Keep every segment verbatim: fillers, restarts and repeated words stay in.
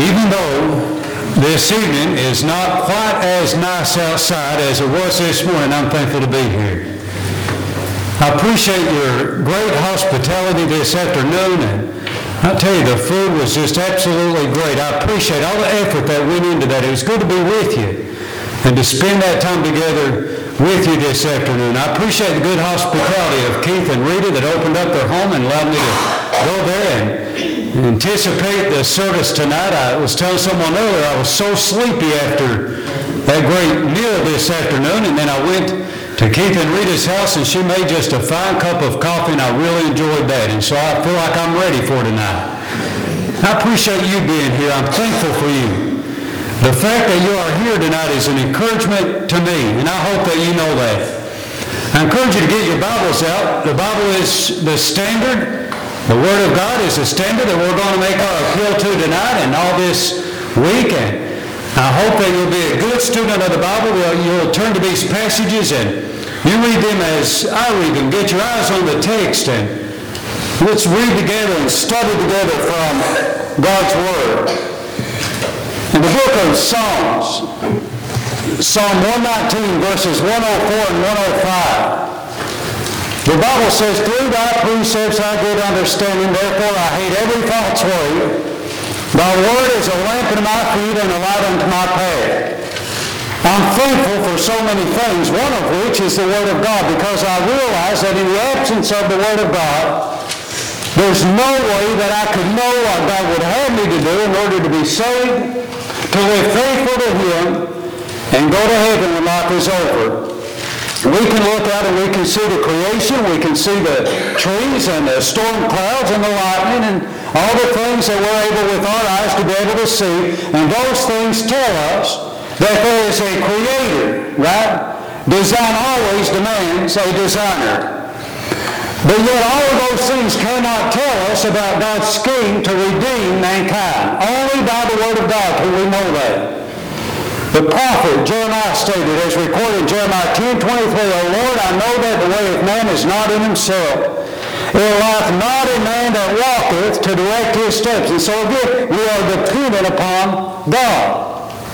Even though this evening is not quite as nice outside as it was this morning, I'm thankful to be here. I appreciate your great hospitality this afternoon, and I tell you, the food was just absolutely great. I appreciate all the effort that went into that. It was good to be with you and to spend that time together with you this afternoon. I appreciate the good hospitality of Keith and Rita that opened up their home and allowed me to go there and anticipate the service tonight. I was telling someone earlier I was so sleepy after that great meal this afternoon, and then I went to Keith and Rita's house, and she made just a fine cup of coffee, and I really enjoyed that, and so I feel like I'm ready for tonight. I appreciate you being here. I'm thankful for you. The fact that you are here tonight is an encouragement to me, and I hope that you know that. I encourage you to get your Bibles out. The Bible is the standard. The Word of God is the standard that we're going to make our appeal to tonight and all this week, and I hope that you'll be a good student of the Bible. You'll turn to these passages and you read them as I read them. Get your eyes on the text and let's read together and study together from God's Word. In the book of Psalms, Psalm one nineteen, verses one oh four and one oh five, the Bible says, "Through thy precepts I get understanding, therefore I hate every false way. Thy word is a lamp unto my feet and a light unto my path." I'm thankful for so many things, one of which is the Word of God, because I realize that in the absence of the Word of God, there's no way that I could know what God would have me to do in order to be saved, to live faithful to Him, and go to heaven when life is over. We can look out and we can see the creation, we can see the trees and the storm clouds and the lightning and all the things that we're able with our eyes to be able to see, and those things tell us that there is a creator, right? Design always demands a designer. But yet all of those things cannot tell us about God's scheme to redeem mankind. Only by the Word of God can we know that. The prophet Jeremiah stated, as recorded in Jeremiah ten twenty-three, "O Lord, I know that the way of man is not in himself. It lieth not in man that walketh to direct his steps." And so again, we are dependent upon God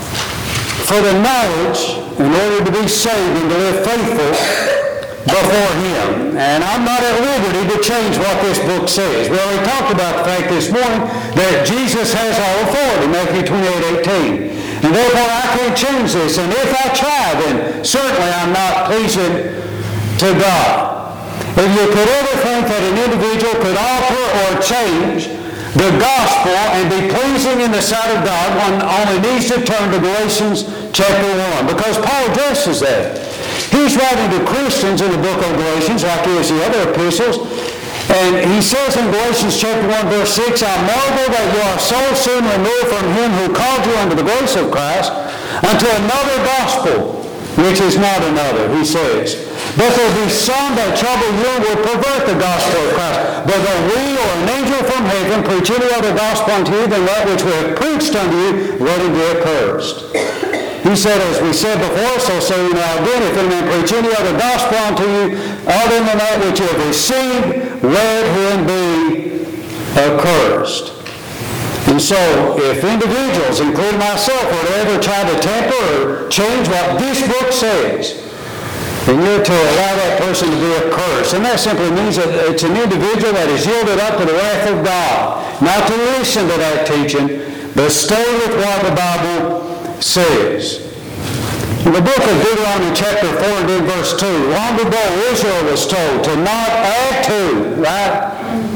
for the knowledge in order to be saved and to live faithful before Him. And I'm not at liberty to change what this book says. We already talked about the fact this morning that Jesus has all authority, Matthew twenty-eight eighteen. And therefore I can't change this. And if I try, then certainly I'm not pleasing to God. If you could ever think that an individual could alter or change the gospel and be pleasing in the sight of God, one only needs to turn to Galatians chapter one, because Paul addresses that. He's writing to Christians in the book of Galatians, like he is the other epistles, and he says in Galatians chapter one, verse six, "I marvel that you are so soon removed from Him who called you unto the grace of Christ, unto another gospel, which is not another," he says. "But there be some that trouble you and will pervert the gospel of Christ. But though we or an angel from heaven preach any other gospel unto you than that which we have preached unto you, let him be accursed." He said, as we said before, so say we now again, "If any man preach any other gospel unto you other than that which you have received, let him be accursed." And so, if individuals, including myself, were to ever try to temper or change what this book says, then you're to allow that person to be accursed. And that simply means that it's an individual that is yielded up to the wrath of God, not to listen to that teaching, but stay with what the Bible says. In the book of Deuteronomy chapter four and in verse two, long ago Israel was told to not add to, right,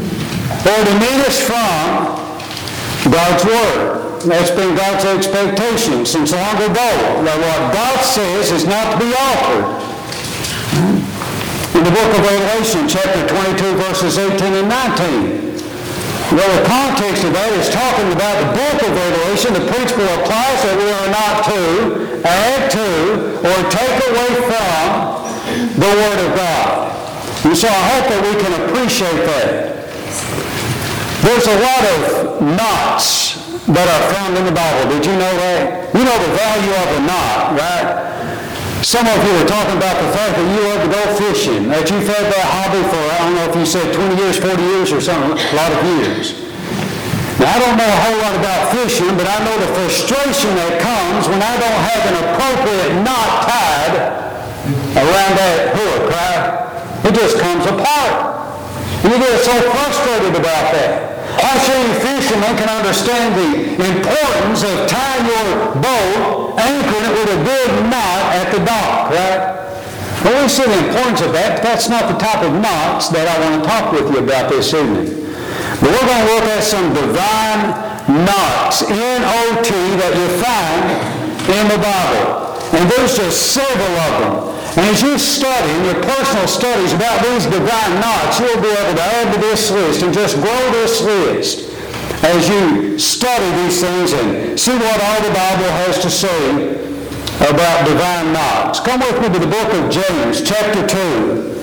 or diminish from God's Word. That's been God's expectation since long ago, that what God says is not to be altered. In the book of Revelation, chapter twenty-two, verses eighteen and nineteen, well, the context of that is talking about the book of Revelation. The principle applies that we are not to add to or take away from the Word of God. And so I hope that we can appreciate that. There's a lot of knots that are found in the Bible. Did you know that? You know the value of a knot, right? Some of you were talking about the fact that you love to go fishing, that you've had that hobby for, I don't know if you said twenty years, forty years or something, a lot of years. Now, I don't know a whole lot about fishing, but I know the frustration that comes when I don't have an appropriate knot tied around that hook, right? It just comes apart. And you get so frustrated about that. I'm sure you fishermen can understand the importance of tying your boat, anchoring it with a good knot at the dock, right? Well, we see the importance of that, but that's not the type of knots that I want to talk with you about this evening. But we're going to look at some divine knots, N O T, that you find in the Bible. And there's just several of them. And as you study in your personal studies about these divine knots, you'll be able to add to this list and just grow this list as you study these things and see what all the Bible has to say about divine knots. Come with me to the book of James, chapter two.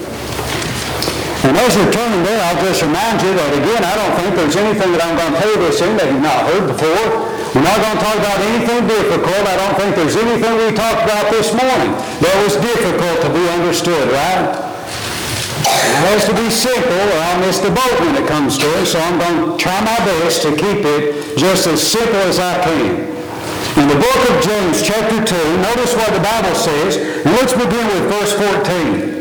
And as you're turning there, I'll just remind you that, again, I don't think there's anything that I'm going to tell you this evening that you've not heard before. We're not going to talk about anything difficult. I don't think there's anything we talked about this morning that was difficult to be understood, right? It has to be simple or I'll miss the boat when it comes to it, so I'm going to try my best to keep it just as simple as I can. In the book of James, chapter two, notice what the Bible says, and let's begin with verse fourteen.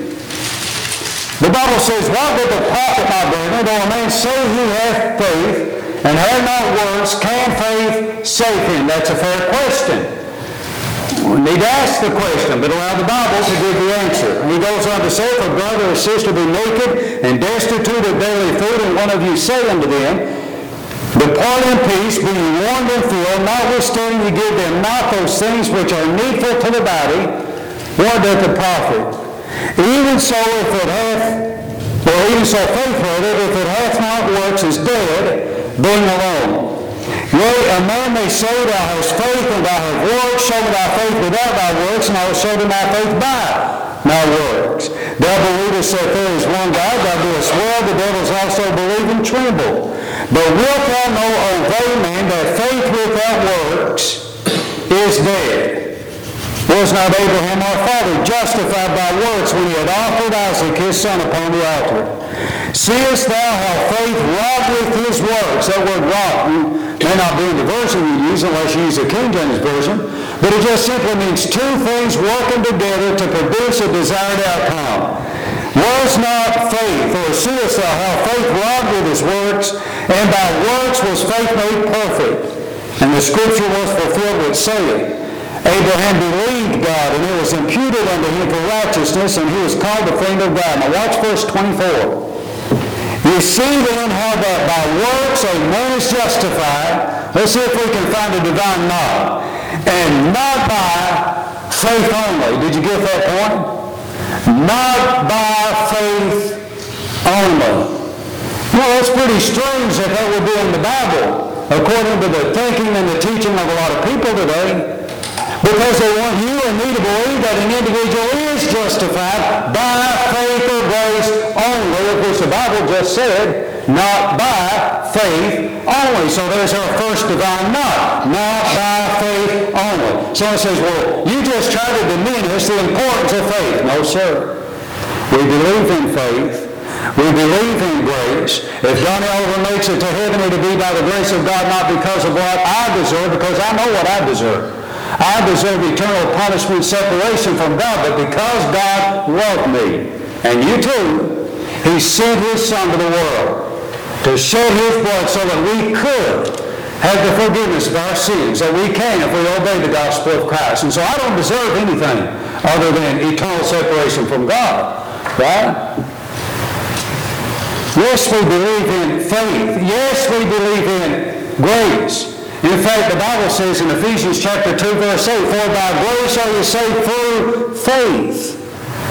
The Bible says, "What doth the profit, my brethren, though a man say he hath faith, and have not works, can faith save him?" That's a fair question. We need to ask the question, but allow the Bible to give the answer. And he goes on to say, "If a brother or sister be naked and destitute of daily food, and one of you say unto them, Depart in peace, being warned and filled, notwithstanding you give them not those things which are needful to the body, what doth it profit? Even so, if it hath, or even so faith rather, if it hath not works, is dead, being alone. Yea, a man may say, Thou hast faith, and thou hast works, show me thy faith without thy works, and I will show thee my faith by my works. Thou believest that there is one God, thou doest well, the devils also believe and tremble. But wilt thou know, O vain man, that faith without works is dead? Was not Abraham our father justified by works when he had offered Isaac his son upon the altar? Seest thou how faith wrought with his works? That word wrought may not be in the version you use unless you use the King James Version, but it just simply means two things working together to produce a desired outcome. Was not faith, or seest thou how faith wrought with his works, and by works was faith made perfect? And the scripture was fulfilled which saith, Abraham believed God, and it was imputed unto him for righteousness, and he was called the friend of God. Now watch verse twenty-four. You see then how that by works a man is justified. Let's see if we can find a divine knot. And not by faith only. Did you get that point? Not by faith only. Well, that's pretty strange that that would be in the Bible, according to the thinking and the teaching of a lot of people today. Because they want you and me to believe that an individual is justified by faith or grace only, of which the Bible just said, not by faith only. So there's our first divine knot, not by faith only. Someone says, well, you just try to diminish the importance of faith. No, sir. We believe in faith. We believe in grace. If Johnny Oliver makes it to heaven, it'll be by the grace of God, not because of what I deserve, because I know what I deserve. I deserve eternal punishment, separation from God, but because God loved me, and you too, He sent His Son to the world to shed His blood so that we could have the forgiveness of our sins, that we can if we obey the gospel of Christ. And so I don't deserve anything other than eternal separation from God, right? Yes, we believe in faith. Yes, we believe in grace. In fact, the Bible says in Ephesians chapter two, verse eight, For by grace are you saved through faith.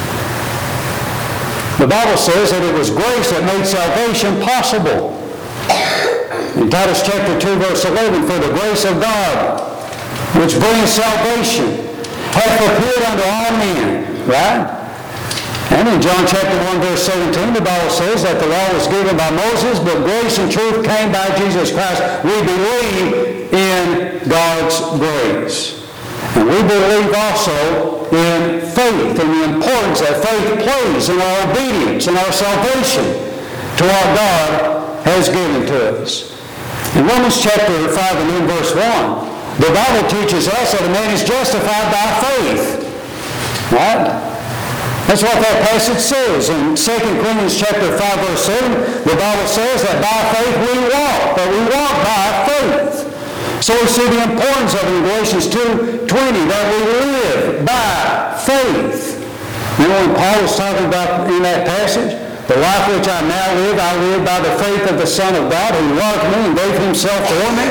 The Bible says that it was grace that made salvation possible. In Titus chapter two, verse eleven, For the grace of God, which brings salvation, hath appeared unto all men. Right? And in John chapter one, verse seventeen, the Bible says that the law was given by Moses, but grace and truth came by Jesus Christ. We believe in God's grace. And we believe also in faith and the importance that faith plays in our obedience and our salvation to what God has given to us. In Romans chapter five and in verse one, the Bible teaches us that a man is justified by faith. Right? That's what that passage says. In Second Corinthians chapter five, verse seven, the Bible says that by faith we walk, but we walk by faith. So we see the importance of it in Galatians two twenty, that we live by faith. You know when Paul was talking about in that passage, the life which I now live, I live by the faith of the Son of God who loved me and gave himself for me.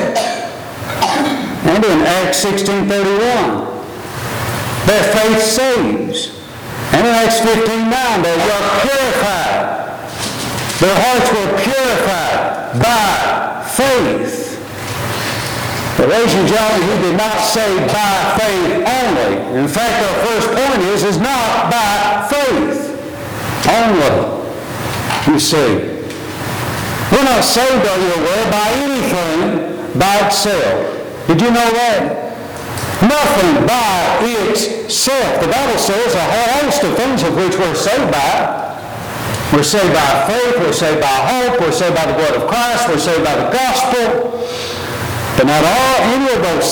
And in Acts sixteen thirty-one, that faith saves. And in Acts fifteen nine, they were purified. Their hearts were purified by faith. But ladies and gentlemen, he did not say by faith only. In fact, our first point is, is not by faith only. You see, we're not saved, are you aware, by anything by itself. Did you know that? Nothing by itself. The Bible says a whole host of things of which we're saved by. We're saved by faith, we're saved by hope, we're saved by the blood of Christ, we're saved by the gospel. But not all, any of those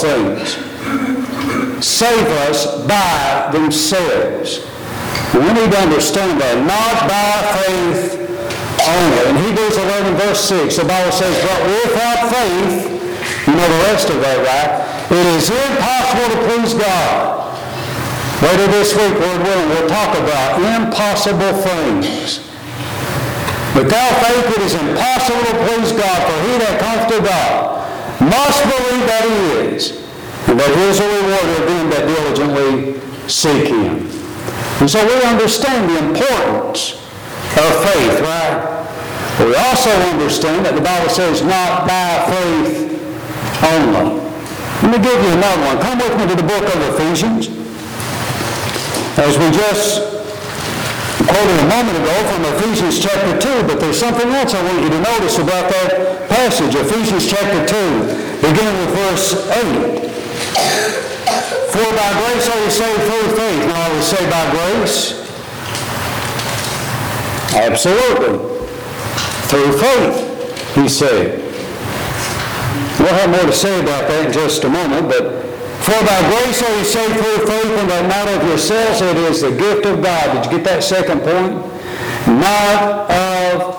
things save us by themselves. And we need to understand that. Not by faith only. In Hebrews eleven verse six, the Bible says, but without faith, you know the rest of that, right? It is impossible to please God. Later this week, Lord willing, we'll talk about impossible things. Without faith, it is impossible to please God, for he that cometh to God must believe that he is, and that he is a rewarder of them that diligently seek him. And so we understand the importance of faith, right? But we also understand that the Bible says not by faith only. Let me give you another one. Come with me to the book of Ephesians. As we just quoted a moment ago from Ephesians chapter two, but there's something else I want you to notice about that passage. Ephesians chapter two, beginning with verse eight. For by grace are you saved through faith. Now are we saved by grace? Absolutely. Through faith, he said. We'll have more to say about that in just a moment, but for by grace are you saved through faith, and that not of yourselves, it is the gift of God. Did you get that second point? Not of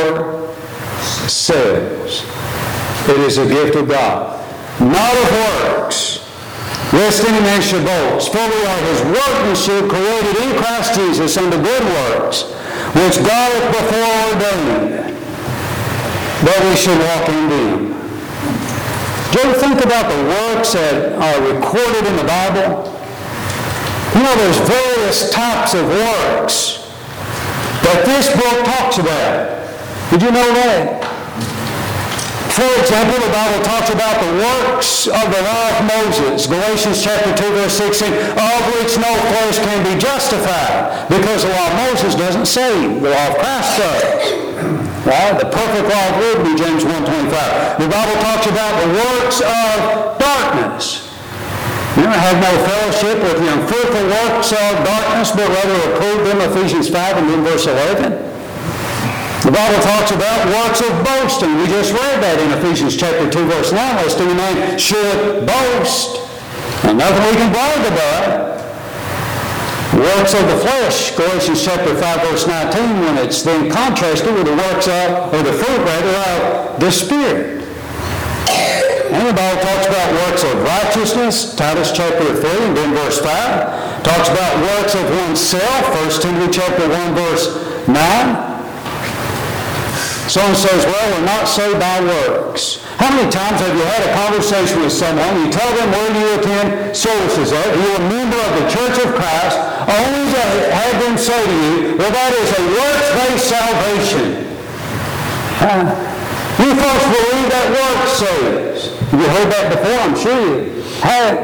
yourselves. It is a gift of God. Not of works, lest any man should boast. For we are his workmanship, created in Christ Jesus unto good works, which God hath before ordained, that we should walk in them. Do you ever think about the works that are recorded in the Bible? You know, there's various types of works that this book talks about. Did you know that? For example, the Bible talks about the works of the law of Moses, Galatians chapter two, verse sixteen, of which no flesh can be justified, because the law of Moses doesn't save, the law of Christ does. Right? The perfect law of liberty, James one twenty-five. The Bible talks about the works of darkness. You know, have no fellowship with the unfruitful works of darkness, but rather approve them, Ephesians five and then verse eleven. The Bible talks about works of boasting. We just read that in Ephesians chapter two, verse nine. Lest any man should boast. And nothing we can brag about. Works of the flesh, Galatians chapter five, verse nineteen, when it's then contrasted with the works of, or the fruit rather, of the Spirit. And the Bible talks about works of righteousness, Titus chapter three, and then verse five. Talks about works of oneself, First Timothy chapter one, verse nine. Someone says, well, we're not saved by works. How many times have you had a conversation with someone, you tell them where you attend services at, you're a member of the Church of Christ, only to have them say to you, well, that is a works-based salvation. Uh, you folks believe that works saves. You heard that before, I'm sure you have.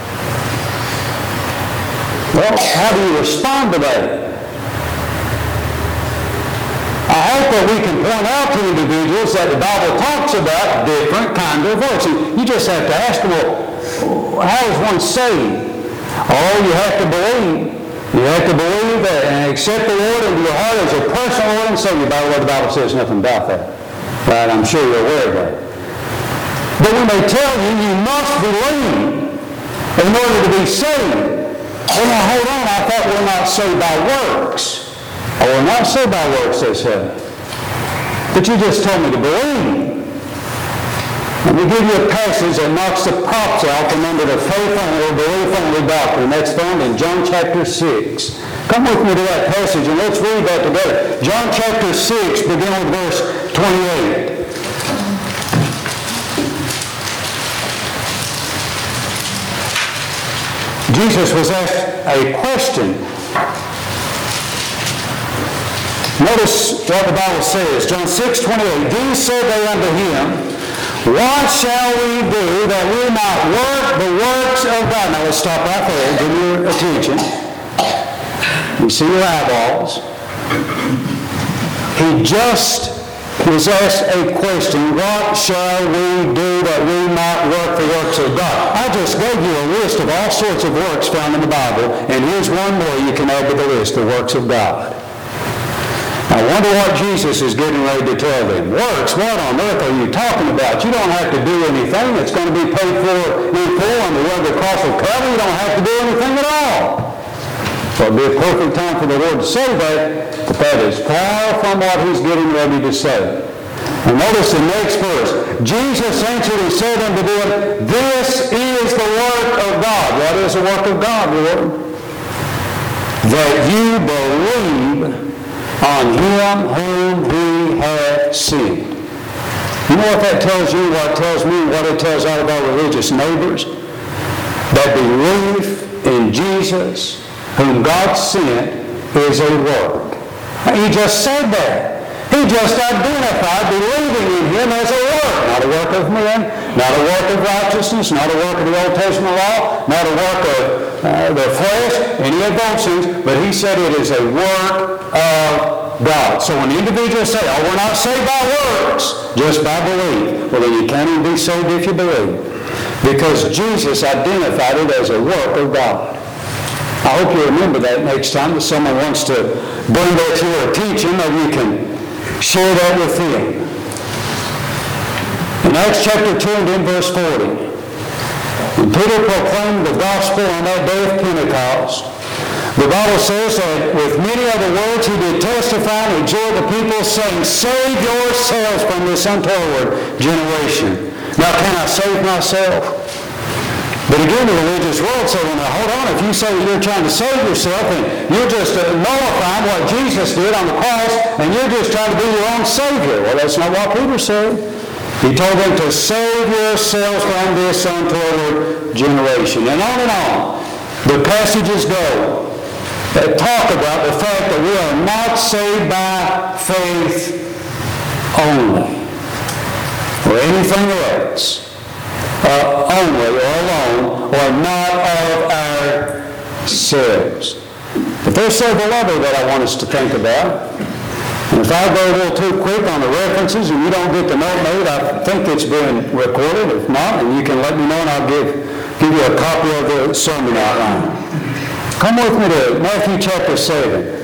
Well, how do you respond to that? I hope that we can point out to individuals that the Bible talks about different kinds of works. And you just have to ask them, well, how is one saved? Oh, you have to believe. You have to believe that and accept the Lord into your heart as your personal Lord and Savior. By the way, the Bible says nothing about that. Right? I'm sure you're aware of that. But when they tell you you must believe in order to be saved, well, now hold on, I thought we're not saved by works. Oh, we're not saved by works, they say. But you just told me to believe. Let me give you a passage that knocks the props out from under the faith only or belief only doctrine. That's found in John chapter six. Come with me to that passage and let's read that together. John chapter six, begin with verse twenty-eight. Jesus was asked a question. Notice what the Bible says. John six twenty-eight. These said they unto him, what shall we do that we might work the works of God? Now let's stop right there. Give me your attention. You see your eyeballs. He just was asked a question, what shall we do that we might work the works of God? I just gave you a list of all sorts of works found in the Bible, and here's one more you can add to the list, the works of God. I wonder what Jesus is getting ready to tell them. Works? What on earth are you talking about? You don't have to do anything. It's going to be paid for in full on the rugged cross of Calvary. You don't have to do anything at all. So it'll be a perfect time for the Lord to say that, but that is far from what he's getting ready to say. And notice the next verse. Jesus answered and said unto them, this is the work of God. What is the work of God, Lord? That you believe on him whom he hath sent. You know what that tells you, what it tells me, what it tells all of our religious neighbors? That belief in Jesus, whom God sent, is a work. He just said that. He just identified believing in him as a work. Not a work of men, not a work of righteousness, not a work of the Old Testament law, not a work of uh, the flesh, any of those things, but he said it is a work of God. So when individuals say, oh, we're not saved by works, just by belief, well, then you can't even be saved if you believe. Because Jesus identified it as a work of God. I hope you remember that next time that someone wants to bring that to your attention, or you can share that with them. In Acts chapter two and in verse forty, when Peter proclaimed the gospel on that day of Pentecost, the Bible says that with many other words he did testify and exhort the people, saying, save yourselves from this untoward generation. Now can I save myself? But again, the religious world said, well, now hold on, if you say you're trying to save yourself, then you're just nullifying what Jesus did on the cross, and you're just trying to be your own Savior. Well, that's not what Peter said. He told them to save yourselves from this untoward generation. And on and on, the passages go that talk about the fact that we are not saved by faith only, or anything else. Uh, only or alone, or not of ourselves. But there's several other that I want us to think about. And if I go a little too quick on the references and you don't get the note made, I think it's been recorded. If not, and you can let me know and I'll give, give you a copy of the sermon outline. Come with me to Matthew chapter seven.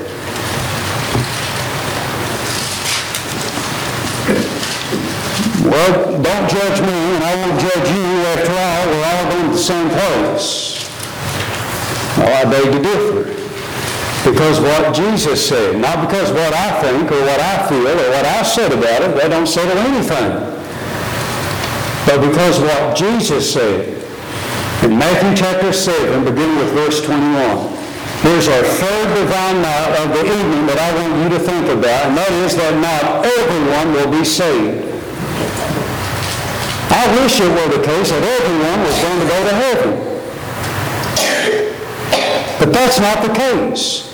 Well, don't judge me, and I won't judge you. After all, we're all going to the same place. Well, I beg to differ. Because what Jesus said, not because what I think or what I feel or what I said about it, they don't settle anything. But because what Jesus said in Matthew chapter seven, beginning with verse twenty-one. Here's our third divine night of the evening that I want you to think about, and that is that not everyone will be saved. I wish it were the case that everyone was going to go to heaven. But that's not the case.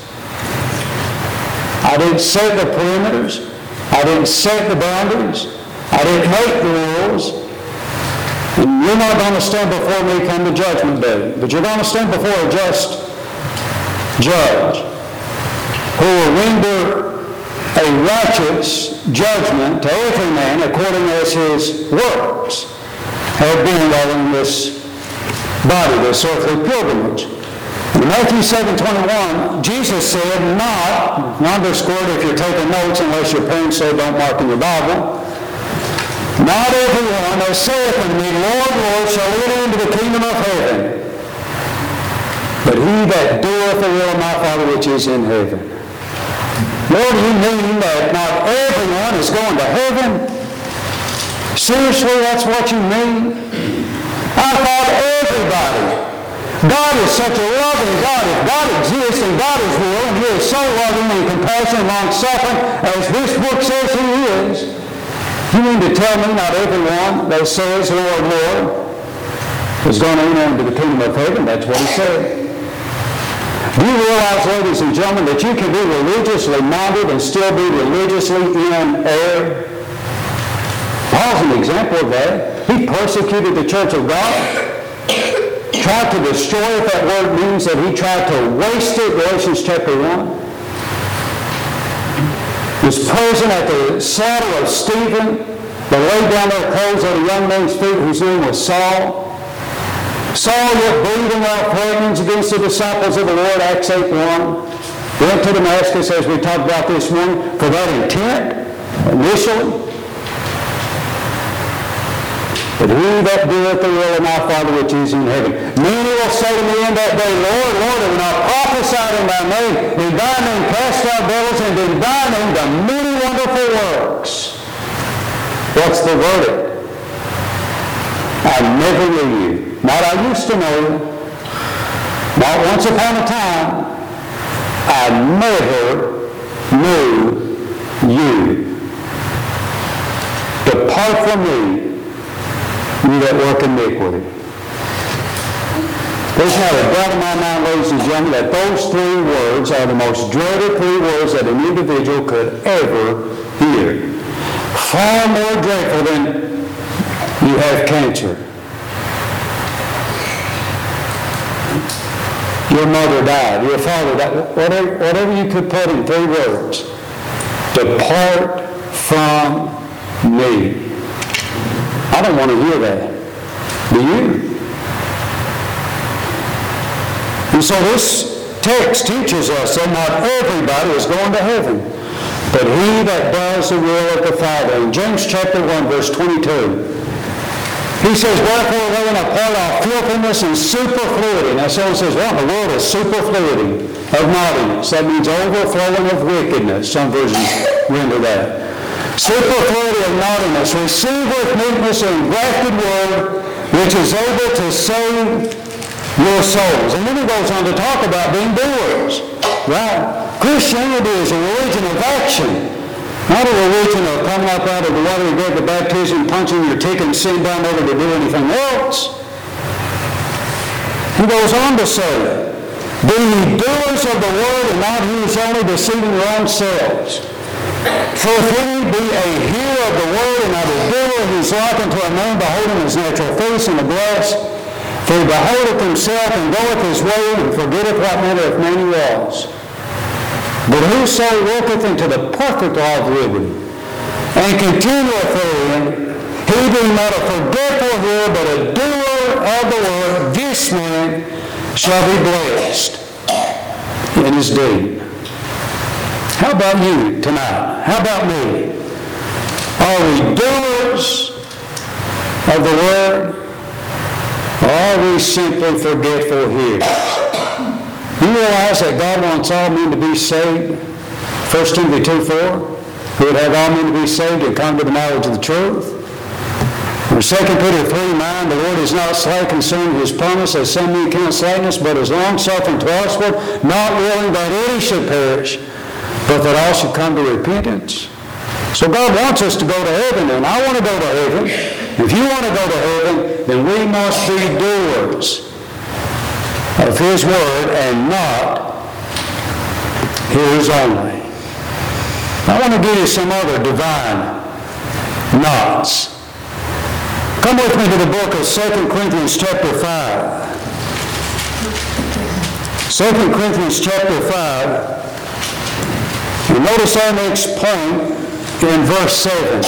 I didn't set the perimeters. I didn't set the boundaries. I didn't make the rules. And you're not going to stand before me come the judgment day. But you're going to stand before a just judge who will render a righteous judgment to every man according as his works have been while in this body, this earthly pilgrimage. In Matthew seven twenty-one, Jesus said, not, underscored if you're taking notes, unless your parents say don't mark in your Bible, Not every one that saith unto me, Lord, Lord, shall enter into the kingdom of heaven, but he that doeth the will of my Father which is in heaven. Lord, you mean that not everyone is going to heaven? Seriously, that's what you mean? I thought everybody. God is such a loving God. If God exists and God is real, and He is so loving and compassionate and long-suffering, as this book says He is, you mean to tell me not everyone that says, Lord, Lord, is going to enter into the kingdom of heaven? That's what He said. Do you realize, ladies and gentlemen, that you can be religiously minded and still be religiously in error? Paul's an example of that. He persecuted the church of God. Tried to destroy it. That word means that he tried to waste it. Galatians chapter one. Was present at the saddle of Stephen. They laid down their clothes at a young man's feet whose name was Saul. Saul, yet breathing out threatenings against the disciples of the Lord, Acts eight one. Went to Damascus, as we talked about this morning, for that intent, initially. But he that doeth the will of my Father which is in heaven. Many will say to me in that day, Lord, Lord, have we not prophesied in thy name? In thy name cast out devils, and in thy name done many wonderful works. What's the verdict? I never knew you. Not I used to know you. Not once upon a time. I never knew you. Depart from me, you that work iniquity. There's not a doubt in my mind, ladies and gentlemen, that those three words are the most dreaded three words that an individual could ever hear. Far more dreadful than you have cancer. Your mother died. Your father died. Whatever, whatever you could put in three words. Depart from me. I don't want to hear that. Do you? And so this text teaches us that not everybody is going to heaven, but he that does the will of the Father. In James chapter one, verse twenty-two, he says, wherefore laying apart all filthiness and superfluity. Now someone says, what in the world is superfluity of naughtiness? That means overflowing of wickedness. Some versions render that. Superfluity of naughtiness, receive with meekness the engrafted word, which is able to save your souls. And then he goes on to talk about being doers. Right? Christianity is a religion of action. Not a religion of coming up out of the water and get the baptism, punching your ticket, and sitting down over to do anything else. He goes on to say, be ye doers of the word, and not hearers only, deceiving your own selves. For if any be a hearer of the word and not a doer, he is like unto a man beholding his natural face in the glass. For he beholdeth himself and goeth his way, and forgetteth what manner of man he was. But whoso worketh into the perfect law of liberty, and continueth therein, he being not a forgetful hearer, but a doer of the word, this man shall be blessed in his deed. How about you tonight? How about me? Are we doers of the word, or are we simply forgetful hearers? You realize that God wants all men to be saved? First Timothy two four, who would have all men to be saved and come to the knowledge of the truth. Or Second Peter three nine, the Lord is not slack concerning his promise, as some men count slackness, but is long-suffering to usward, not willing that any should perish, but that all should come to repentance. So God wants us to go to heaven, and I want to go to heaven. If you want to go to heaven, then we must be doers of his word and not hearers only. I want to give you some other divine nots. Come with me to the book of Second Corinthians chapter five. Second Corinthians chapter five. And notice our next point in verse seven.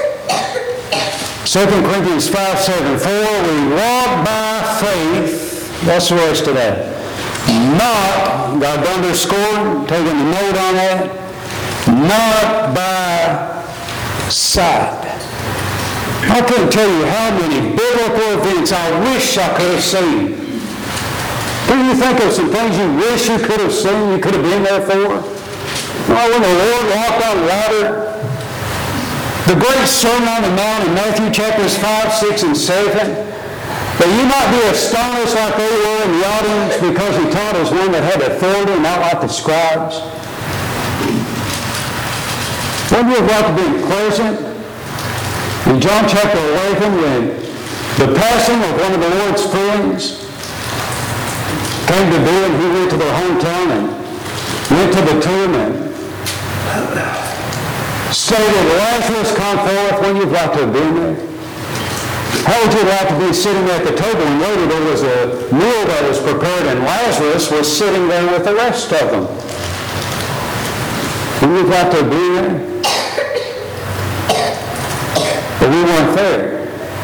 Second Corinthians five seven. For we walk by faith. What's the rest of that? Not, got underscored, taking a note on that, not by sight. I couldn't tell you how many biblical events I wish I could have seen. Can you think of some things you wish you could have seen, you could have been there for? Oh, when the Lord walked on water, the great Sermon on the Mount in Matthew chapters five, six, and seven, that you might be astonished like they were in the audience because he taught as one that had authority and not like the scribes. Wouldn't you have liked to be present in John chapter eleven when the passing of one of the Lord's friends came to be, and he went to their hometown and went to the tomb and stated, Lazarus, come forth. Wouldn't you have liked to have been there? How would you like to be sitting at the table and later there was a meal that was prepared and Lazarus was sitting there with the rest of them? Wouldn't you like to be there? But we weren't there.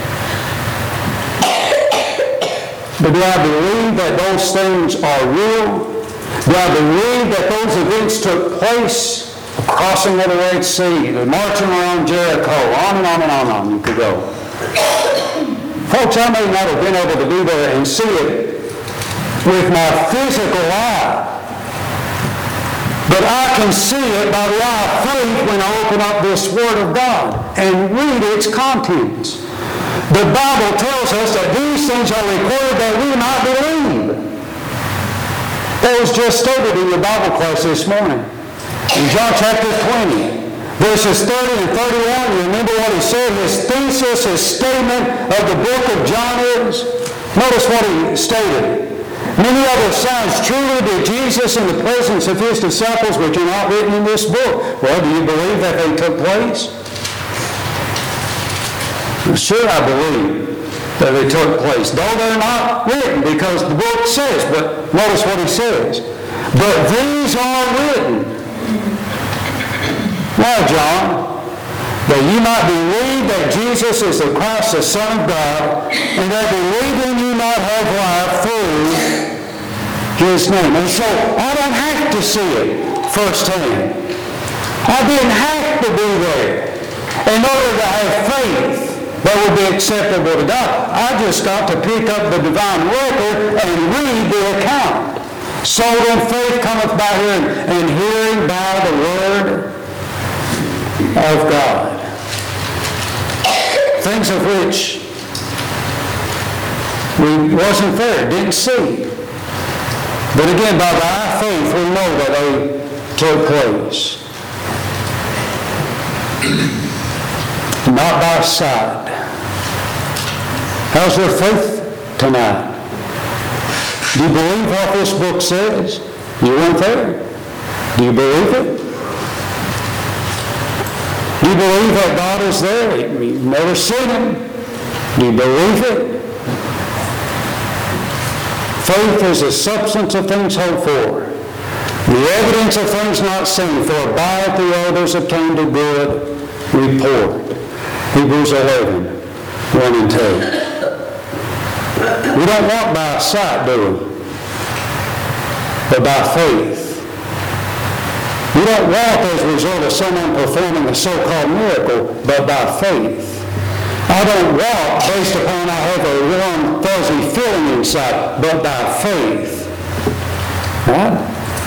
But do I believe that those things are real? Do I believe that those events took place? The crossing of the Red Sea, the marching around Jericho, on and on and on and on you could go. Folks, I may not have been able to be there and see it with my physical eye, but I can see it by the eye of faith when I open up this Word of God and read its contents. The Bible tells us that these things are recorded that we might believe. That was just stated in your Bible class this morning. In John chapter twenty, verses thirty and thirty-one, you remember what he said? His thesis, his statement of the book of John is, notice what he stated. Many other signs truly did Jesus in the presence of his disciples, which are not written in this book. Well, do you believe that they took place? Sure, I believe that they took place, though they're not written, because the book says, but notice what he says. But these are written. Now, John, that you might believe that Jesus is the Christ, the Son of God, and that believing you might have life through his name. And so, I don't have to see it firsthand. I didn't have to be there in order to have faith that would be acceptable to God. I just got to pick up the divine record and read the account. So then faith cometh by hearing, and hearing by the word of God. Things of which we wasn't there, didn't see. But again, by the eye of faith, we know that they took place. Not by sight. How's your faith tonight? Do you believe what this book says? You weren't there. Do you believe it? Do you believe that God is there? You've never seen him. Do you believe it? Faith is the substance of things hoped for, the evidence of things not seen, for by it the elders obtained a good report. Hebrews eleven, one and two. We don't walk by sight, do we? But by faith. We don't walk as a result of someone performing a so-called miracle, but by faith. I don't walk based upon I have a warm, fuzzy feeling inside, but by faith. What?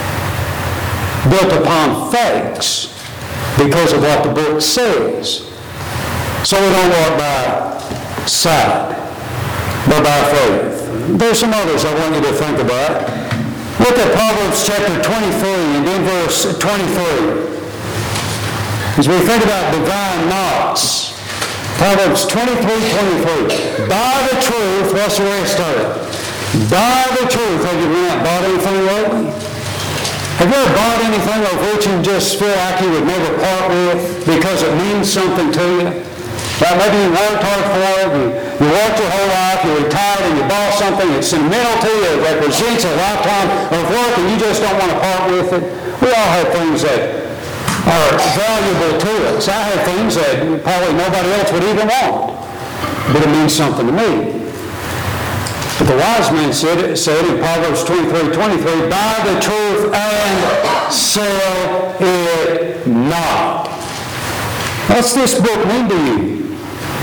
Built upon facts because of what the book says. So we don't walk by sight, but by faith. There's some others I want you to think about. Look at Proverbs chapter twenty-three and then verse twenty-three. As we think about divine knots, Proverbs twenty-three, twenty-three. Buy the truth, what's the rest of it? Buy the truth. Have you not bought anything lately? Have you ever bought anything of which you just feel like you would never part with because it means something to you? Well, maybe you worked hard for it, you, you worked your whole life, you retired and you bought something, it's sentimental to you, it represents a lifetime of work and you just don't want to part with it. We all have things that are valuable to us. I have things that probably nobody else would even want, but it means something to me. But the wise man said, said in Proverbs twenty-three, twenty-three, buy the truth and sell it not. What's this book mean to you?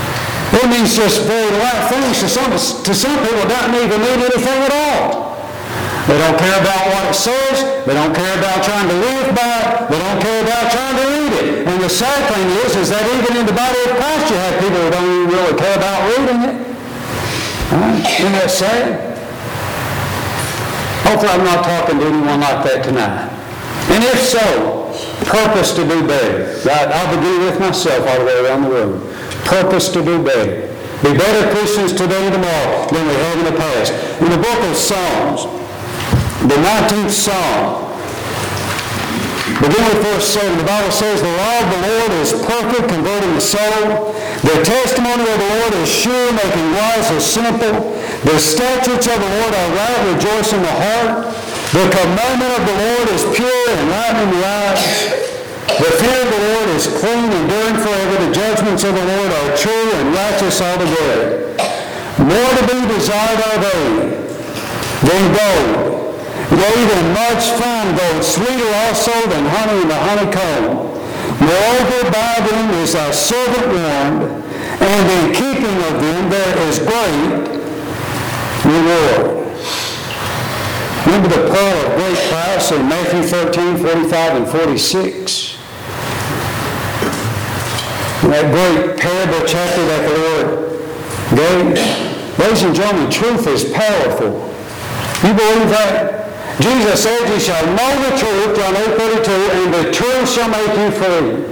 It means just very light things to some, to some people that don't even mean anything at all. They don't care about what it says. They don't care about trying to live by it. They don't care about trying to read it. And the sad thing is, is that even in the body of Christ, you have people who don't even really care about reading it. Right? Isn't that sad? Hopefully I'm not talking to anyone like that tonight. And if so, purpose to do better. Right? I'll begin with myself all the way around the room. Purpose to do better. Be better Christians today and tomorrow than we have in the past. In the book of Psalms, the nineteenth Psalm, begin with verse seven. The Bible says, the law of the Lord is perfect, converting the soul. The testimony of the Lord is sure, making wise the simple. The statutes of the Lord are right, rejoicing the heart. The commandment of the Lord is pure, enlightening the eyes. The fear of the Lord is clean, enduring forever. The judgments of the Lord are true and righteous altogether. More to be desired are they than gold, yea, than much fine gold, sweeter also than honey in the honeycomb. Moreover, by them is thy servant warned, and in keeping of them there is great reward. Remember the pearl of great price in Matthew thirteen, forty-five and forty-six? That great parable chapter that the Lord gave. Ladies and gentlemen, truth is powerful. You believe that? Jesus said, you shall know the truth, John eight thirty-two, and the truth shall make you free.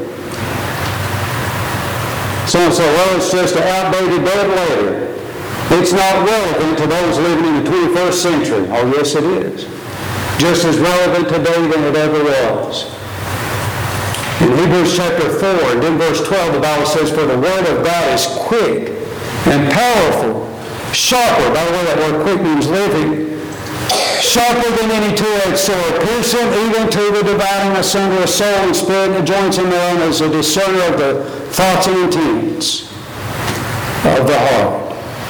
Someone said, well, it's just an outdated dead letter. It's not relevant to those living in the twenty-first century. Oh, yes, it is. Just as relevant today than it ever was. In Hebrews chapter four, and in verse twelve, the Bible says, for the word of God is quick and powerful, sharper. By the way, that word quick means living. Sharper than any two-edged sword, piercing even to the dividing asunder of soul and spirit, and the joints and marrow, as a discerner of the thoughts and intents of the heart.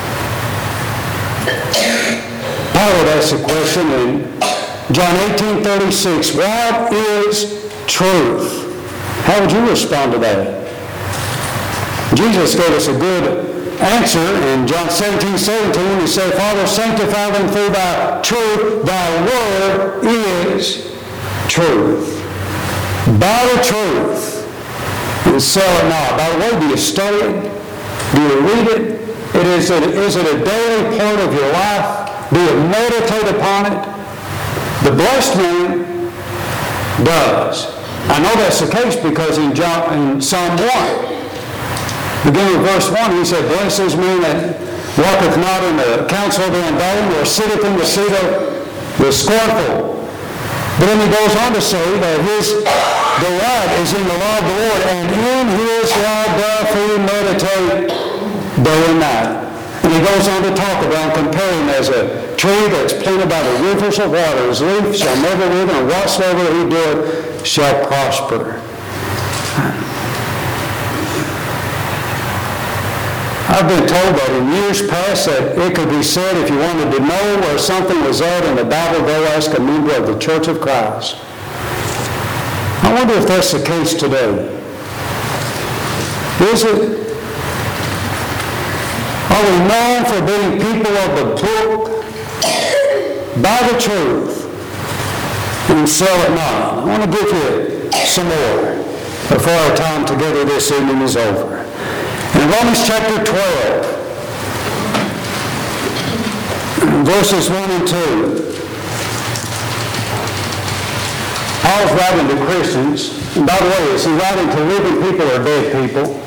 Pilate asked a question in John eighteen thirty-six, what is truth? How would you respond to that? Jesus gave us a good answer in John seventeen seventeen. He said, Father, sanctify them through thy truth. Thy word is truth. Buy the truth and sell it not. By the way, do you study it? Do you read it? It is, a, is it a daily part of your life? Do you meditate upon it? The blessed man does. I know that's the case because in, John, in Psalm one, beginning with verse one, he said, blessed is man that walketh not in the counsel of the ungodly, nor sitteth in the seat of the scornful. But then he goes on to say that his delight is in the law of the Lord, and in his law doth he meditate day and night. And he goes on to talk about comparing as a tree that's planted by the rivers of water. His leaf shall never wither, and whatsoever he doeth shall prosper. I've been told that in years past that it could be said if you wanted to know where something was at in the Bible, go ask a member of the Church of Christ. I wonder if that's the case today. Is it? Are we known for being people of the book, by the truth, and sell it not? I want to give you some more before our time together this evening is over. In Romans chapter twelve, verses one and two, Paul's writing to Christians. And by the way, is he writing to living people or dead people?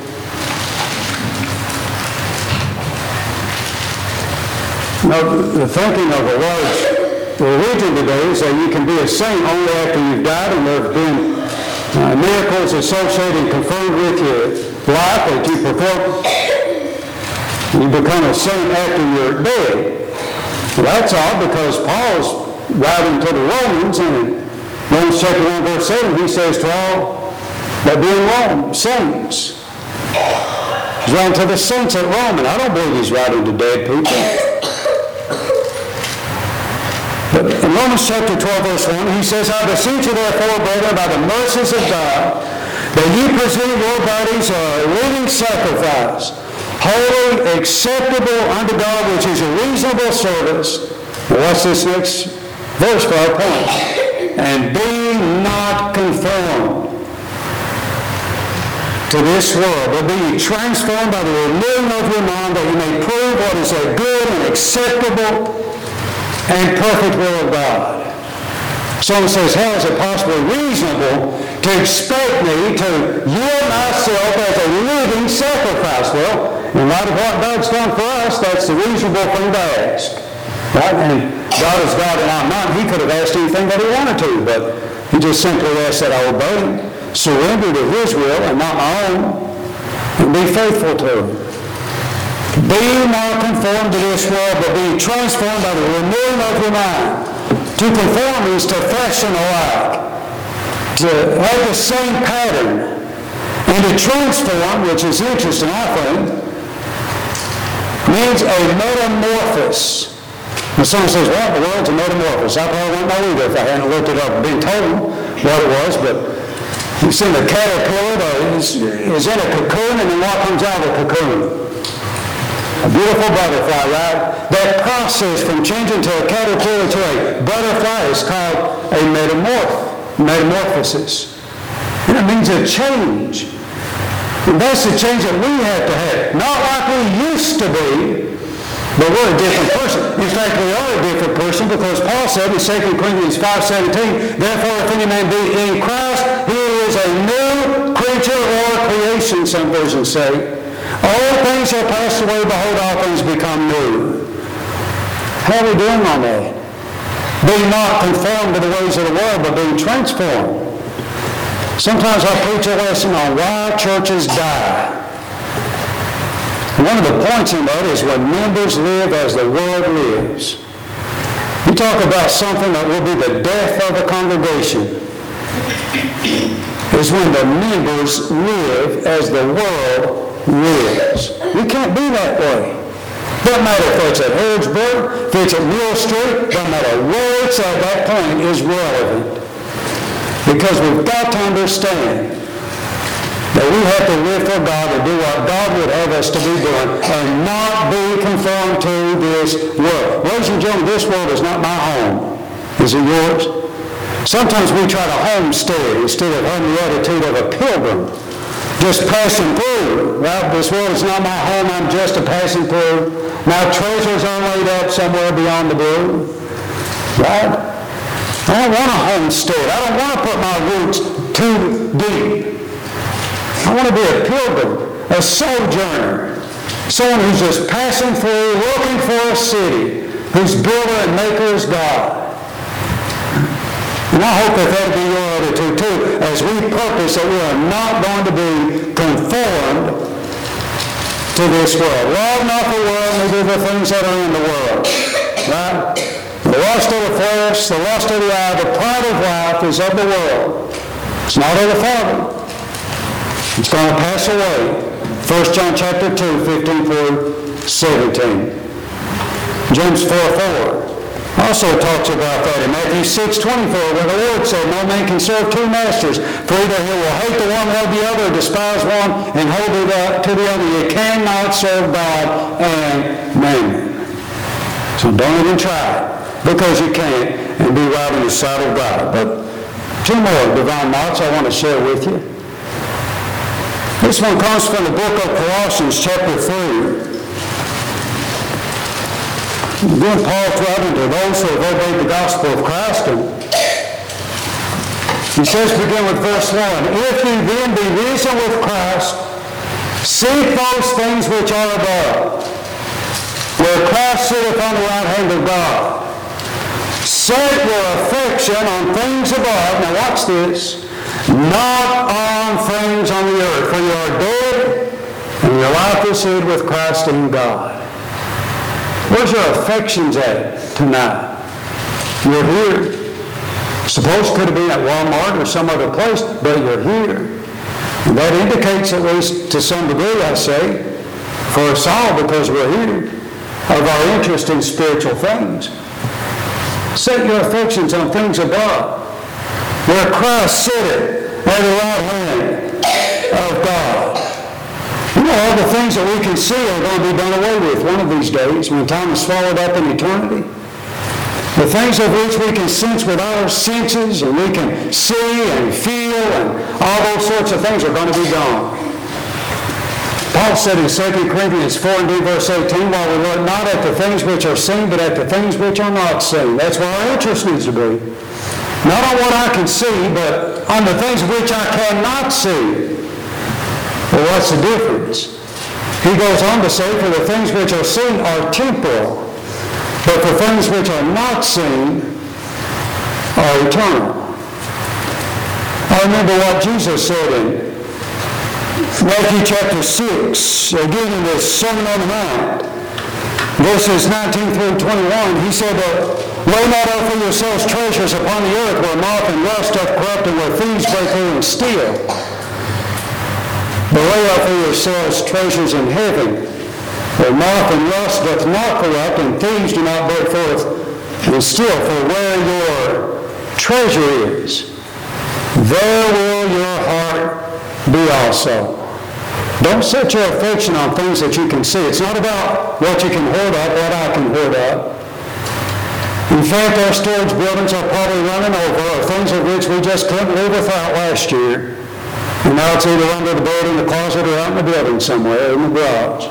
No, the thinking of a large religion today is that you can be a saint only after you've died, and there have been uh, miracles associated and confirmed with your life that you perform. You become a saint after you're dead. Well, that's all because Paul's writing to the Romans, and in Romans chapter one, verse seven, he says to all that be in Rome, saints. He's writing to the saints at Rome, and I don't believe he's writing to dead people. But in Romans chapter twelve, verse one, he says, I beseech you therefore, brethren, by the mercies of God, that ye present your bodies a living sacrifice, holy, acceptable unto God, which is a reasonable service. What's this next verse for our point? And be not conformed to this world, but be transformed by the renewing of your mind, that you may prove what is a good and acceptable and perfect will of God. Someone says, how is it possibly reasonable to expect me to yield myself as a living sacrifice? Well, in light of what God's done for us, that's the reasonable thing to ask. Right? And God is God and I'm not. He could have asked anything that he wanted to, but he just simply asked that I obey, surrender to his will and not my own, and be faithful to him. Be not conformed to this world, but be transformed by the renewing of your mind. To conform is to fashion alike, to have the same pattern, and to transform, which is interesting, I think, means a metamorphosis. When someone says, well, the world's a metamorphosis, I probably wouldn't know either if I hadn't looked it up and been told what it was, but you've seen the caterpillar that is, is in a cocoon, and then what comes out of the cocoon? A beautiful butterfly, right? That process from changing to a caterpillar to a butterfly is called a metamorph, metamorphosis. And it means a change. And that's the change that we have to have. Not like we used to be, but we're a different person. In fact, we are a different person because Paul said in Second Corinthians five seventeen, therefore if any man be in Christ, he is a new creature or creation, some versions say. All things are passed away, behold, all things become new. How are we doing on that? Being not conformed to the ways of the world, but being transformed. Sometimes I preach a lesson on why churches die. One of the points in that is when members live as the world lives. You talk about something that will be the death of a congregation. Is when the members live as the world lives. We can't be that way. Doesn't matter if it's at Harrodsburg, if it's at Mill Street, doesn't matter where it's at, that point is relevant. Because we've got to understand that we have to live for God and do what God would have us to be doing and not be conformed to this world. Ladies and gentlemen, this world is not my home. Is it yours? Sometimes we try to homestead instead of having the attitude of a pilgrim. Just passing through. Well, this world is not my home. I'm just a passing through. My treasures are laid up somewhere beyond the blue. Right? I don't want a homestead. I don't want to put my roots too deep. I want to be a pilgrim, a sojourner, someone who's just passing through, looking for a city, whose builder and maker is God. And I hope that that'll be your attitude too, as we purpose that we are not going to be conformed to this world. Love not the world, neither the things that are in the world. Right? The lust of the flesh, the lust of the eye, the pride of life is of the world. It's not of the Father. It's going to pass away. First John chapter two, fifteen through seventeen. James four four. Also talks about that in Matthew six twenty-four, where the Lord said, no man can serve two masters, for either he will hate the one, love the other, despise one, and hold to the other. You cannot serve God and mammon. So don't even try it, because you can't, and be right in the sight of God. But two more divine knots I want to share with you. This one comes from the book of Colossians chapter three. Then Paul's writing to those who have obeyed the gospel of Christ. And he says, begin with verse one, if ye then be risen with Christ, seek those things which are above, where Christ sitteth on the right hand of God. Set your affection on things above. Now watch this. Not on things on the earth, for you are dead, and your life is hid with Christ in God. Where's your affections at tonight? You're here. Suppose it could have been at Walmart or some other place, but you're here. And that indicates, at least to some degree, I say, for us all, because we're here, of our interest in spiritual things. Set your affections on things above, where Christ sitteth at the right hand of God. You know, all the things that we can see are going to be done away with one of these days when time is swallowed up in eternity. The things of which we can sense with our senses and we can see and feel and all those sorts of things are going to be gone. Paul said in Second Corinthians four and verse eighteen, while we look not at the things which are seen, but at the things which are not seen. That's where our interest needs to be. Not on what I can see, but on the things which I cannot see. Well, what's the difference? He goes on to say, for the things which are seen are temporal, but the things which are not seen are eternal. I remember what Jesus said in Matthew chapter six, again in the Sermon on the Mount, verses nineteen through twenty-one. He said, lay not up for yourselves treasures upon the earth, where moth and rust doth corrupt, and where thieves break through and steal. But lay up for yourselves treasures in heaven, where moth and rust doth not corrupt, and thieves do not break forth and steal. For where your treasure is, there will your heart be also. Don't set your affection on things that you can see. It's not about what you can hoard up, what I can hoard up. In fact, our storage buildings are probably running over, or things of which we just couldn't live without last year. And now it's either under the bed in the closet or out in the building somewhere, in the garage.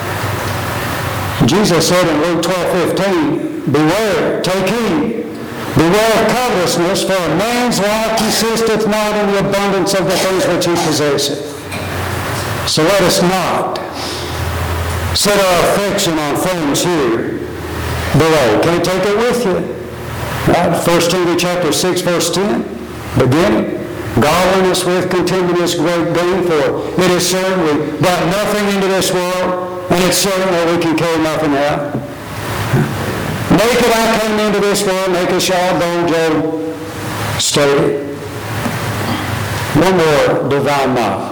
Jesus said in Luke twelve fifteen, beware, take heed, beware of covetousness, for a man's life consisteth not in the abundance of the things which he possesseth. So let us not set our affection on things here below. Can't take it with you. Right? First Timothy chapter six, verse ten, beginning. Godliness with contentment is great gain, for it is certain we brought nothing into this world, and it's certain that we can carry nothing out. Naked I came into this world, naked shall I go, Job stated. One more divine mile.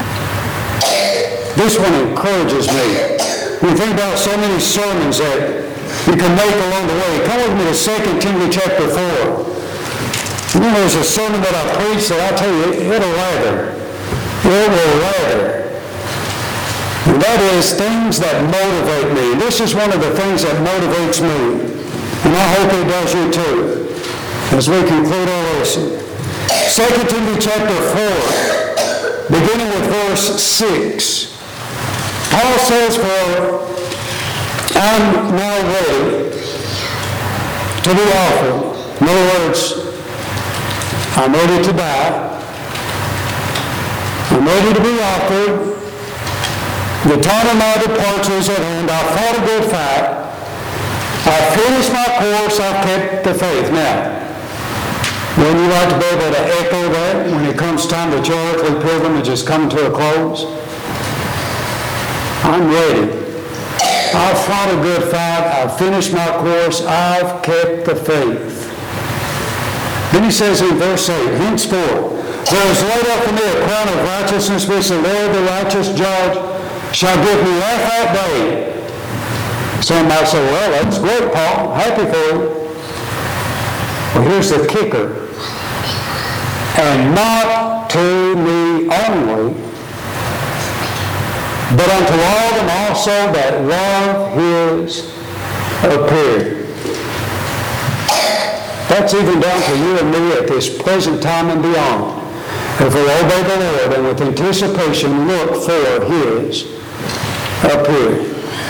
This one encourages me. When you think about so many sermons that you can make along the way, come with me to Second Timothy chapter four. You know, there's a sermon that I preached that I tell you, it'll lather. It will lather. And that is things that motivate me. This is one of the things that motivates me. And I hope it does you too. As we conclude our lesson. Second Timothy chapter four, beginning with verse six. Paul says, for I'm now ready to be offered. In other words, I'm ready to die. I'm ready to be offered. The time of my departure is at hand. I've fought a good fight. I've finished my course. I've kept the faith. Now, wouldn't you like to be able to echo that when it comes time that your earthly pilgrimage is coming to a close? I'm ready. I've fought a good fight. I've finished my course. I've kept the faith. Then he says in verse eight, henceforth, there is laid up for me a crown of righteousness, which the Lord, the righteous judge, shall give me at that day. Some might say, well, that's great, Paul. Happy for you. Well, here's the kicker. And not to me only, but unto all them also that love his appearing. That's even down to you and me at this present time and beyond. If we obey the Lord and with anticipation look for his appearing.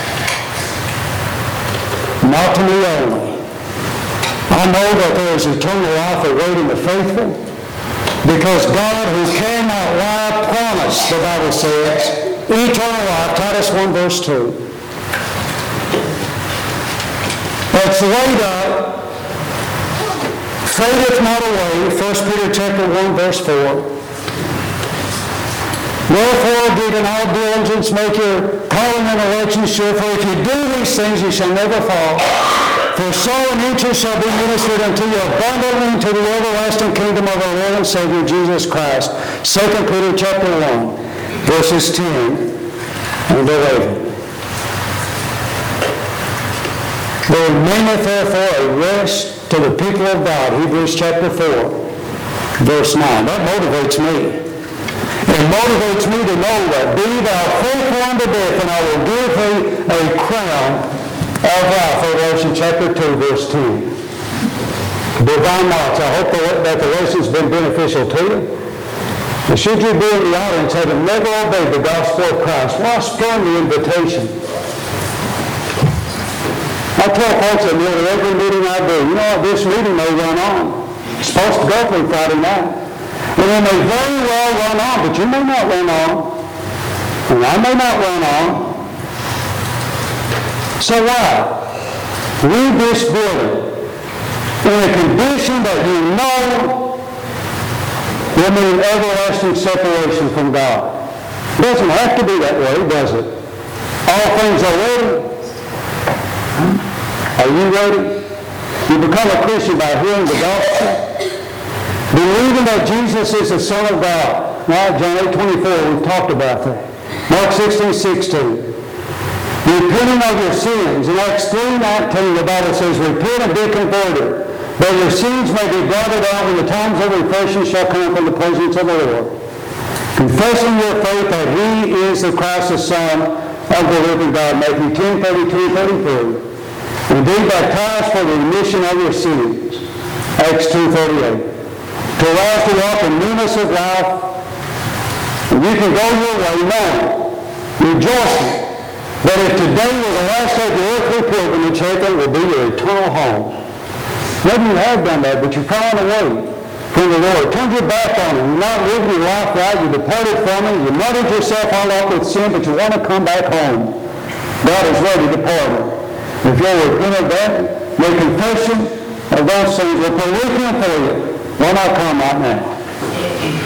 Not to me only. I know that there is eternal life awaiting the faithful, because God, who cannot lie, promised, the Bible says, eternal life. Titus one verse two. That's laid up, fadeth not away, First Peter chapter one, verse four. Wherefore, give in all diligence, make your calling and election sure, for if you do these things, you shall never fall. For so an interest shall be ministered unto you abundantly into the everlasting kingdom of our Lord and Savior, Jesus Christ. Second Peter chapter one, verses ten and eleven. There remaineth therefore a rest to the people of God, Hebrews chapter four, verse nine. That motivates me. And motivates me to know that. Be thou faithful unto death, and I will give thee a crown of life. Revelation chapter two, verse ten. Divine marks. I hope that the lesson has been beneficial to you. And should you be in the audience having never obeyed the gospel of Christ, why spurn the invitation? I tell folks at nearly every meeting I do, you know what, this meeting may run on. It's supposed to go through Friday night. And it may very well run on, but you may not run on. And I may not run on. So why? Leave this building in a condition that you know will mean everlasting separation from God. It doesn't have to be that way, does it? All things are ready. Are you ready? You become a Christian by hearing the gospel, believing that Jesus is the Son of God. Now, John eight twenty-four, we've talked about that. Mark sixteen sixteen. Repenting of your sins. In Acts three nineteen, the Bible says, repent and be converted, that your sins may be blotted out when the times of refreshing shall come from the presence of the Lord. Confessing your faith that He is the Christ, the Son of the living God. Matthew ten thirty-two thirty-three. And be baptized for the remission of your sins. Acts two thirty-eight. To rise to walk in newness of life. And you can go your way knowing, rejoicing, that if today were the last day of your earthly pilgrimage, heaven will be your eternal home. Maybe you have done that, but you're fallen away from the Lord. Turned your back on Him. You're not living your life right. You departed from Him. You muddled yourself all up with sin, but you want to come back home. God is ready to pardon. If you'll repent of that, make confession of those things, we'll pray with Him for you. Why not come right now?